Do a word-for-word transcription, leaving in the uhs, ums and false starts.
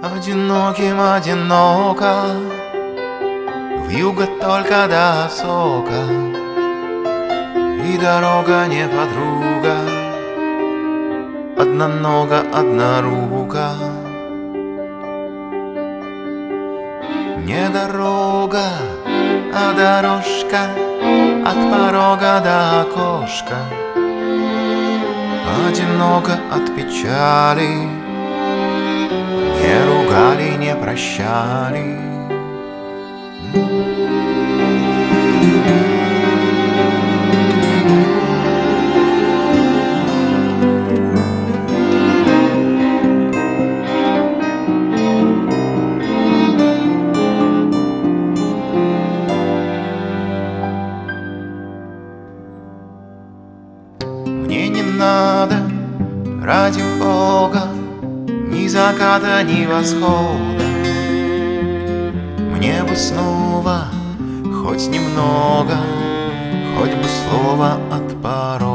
Одиноким одиноко, вьюга только до сока, и дорога не подруга, однонога, однорука. Не дорога, а дорожка от порога до окошка. Одиноко от печали, не ругали, не прощали. Мне не надо, ради Бога, ни заката, ни восхода. Мне бы снова хоть немного, хоть бы слово от порога.